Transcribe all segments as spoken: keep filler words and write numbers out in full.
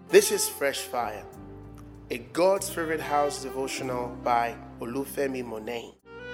This is Fresh Fire, a God's Favorite House devotional by Olufemi Monet.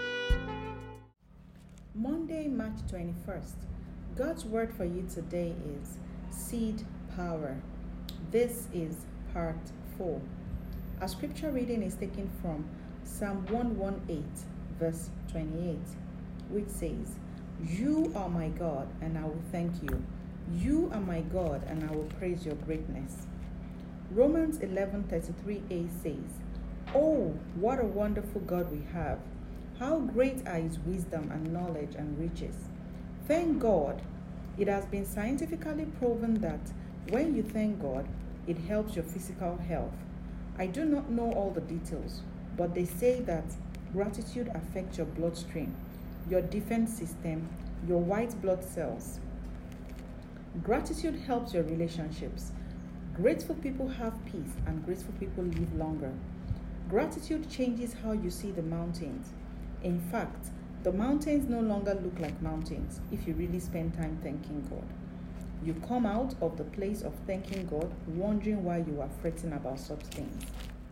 Monday, March twenty-first. God's word for you today is seed power. This is part four. Our scripture reading is taken from Psalm one eighteen, verse twenty-eight, which says, "You are my God, and I will thank you. You are my God, and I will praise your greatness." Romans eleven thirty-three a says, "Oh, what a wonderful God we have! How great are his wisdom and knowledge and riches!" Thank God. It has been scientifically proven that when you thank God, it helps your physical health. I do not know all the details, but they say that gratitude affects your bloodstream, your defense system, your white blood cells. Gratitude helps your relationships. Grateful people have peace, and grateful people live longer. Gratitude changes how you see the mountains. In fact, the mountains no longer look like mountains if you really spend time thanking God. You come out of the place of thanking God wondering why you are fretting about such things.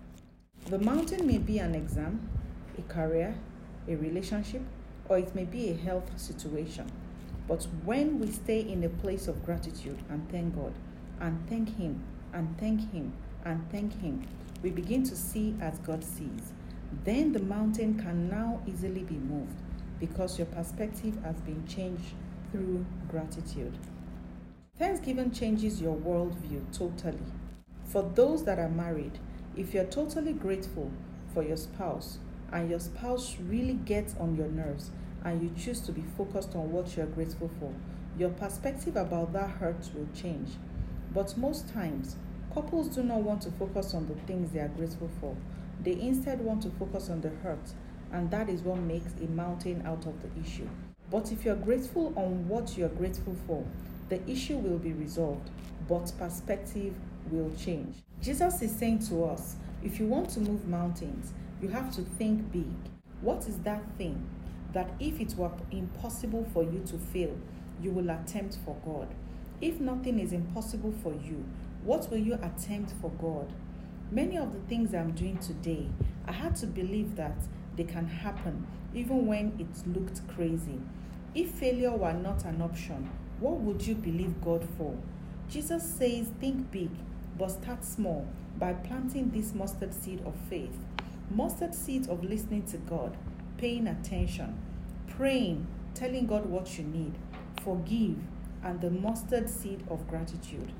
The mountain may be an exam, a career, a relationship, or it may be a health situation. But when we stay in a place of gratitude and thank God, and thank Him, and thank Him, and thank Him, we begin to see as God sees. Then the mountain can now easily be moved because your perspective has been changed through gratitude. Thanksgiving changes your worldview totally. For those that are married, if you're totally grateful for your spouse, and your spouse really gets on your nerves, and you choose to be focused on what you're grateful for, your perspective about that hurt will change. But most times, couples do not want to focus on the things they are grateful for. They instead want to focus on the hurt, and that is what makes a mountain out of the issue. But if you're grateful on what you're grateful for, the issue will be resolved, but perspective will change. Jesus is saying to us, if you want to move mountains, you have to think big. What is that thing that if it were impossible for you to fail, you will attempt for God? If nothing is impossible for you, what will you attempt for God? Many of the things I'm doing today, I had to believe that they can happen even when it looked crazy. If failure were not an option, what would you believe God for? Jesus says, think big, but start small by planting this mustard seed of faith. Mustard seeds of listening to God, paying attention, praying, telling God what you need, forgive, and the mustard seed of gratitude.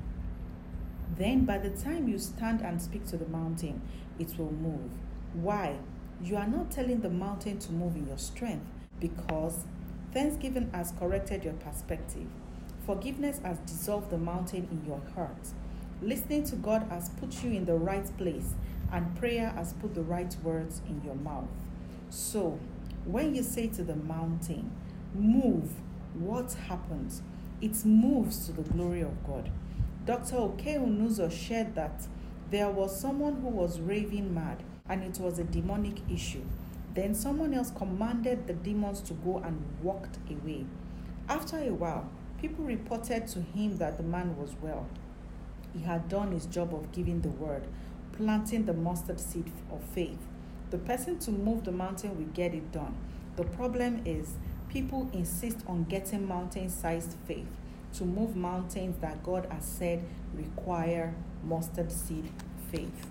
Then by the time you stand and speak to the mountain, it will move. Why? You are not telling the mountain to move in your strength, because thanksgiving has corrected your perspective. Forgiveness has dissolved the mountain in your heart. Listening to God has put you in the right place, and prayer has put the right words in your mouth. So, when you say to the mountain, move, what happens? It moves to the glory of God. Doctor Okeunuzo shared that there was someone who was raving mad, and it was a demonic issue. Then someone else commanded the demons to go and walked away. After a while, people reported to him that the man was well. He had done his job of giving the word, planting the mustard seed of faith. The person to move the mountain will get it done. The problem is people insist on getting mountain-sized faith to move mountains that God has said require mustard seed faith.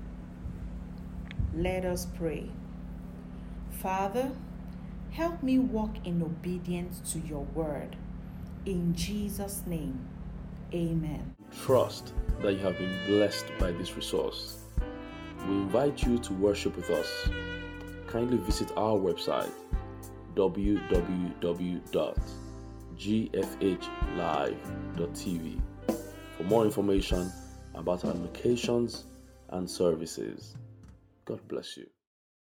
Let us pray. Father, help me walk in obedience to your word. In Jesus' name, amen. Trust that you have been blessed by this resource. We invite you to worship with us. Kindly visit our website w w w dot g f h live dot t v for more information about our locations and services. God bless you.